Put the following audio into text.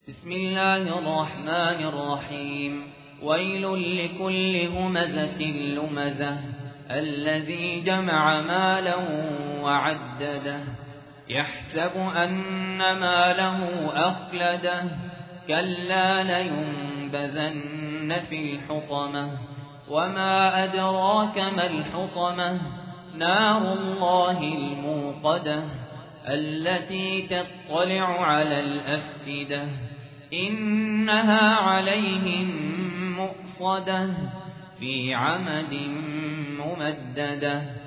بسم الله الرحمن الرحيم. ويل لكل همزة لمزة الذي جمع مالا وعدده يحسب أن ماله أخلده كلا لينبذن في الحطمة وما أدراك ما الحطمة نار الله الموقدة التي تطلع على الأفئدة إنها عليهم مؤصدة في عمد ممددة.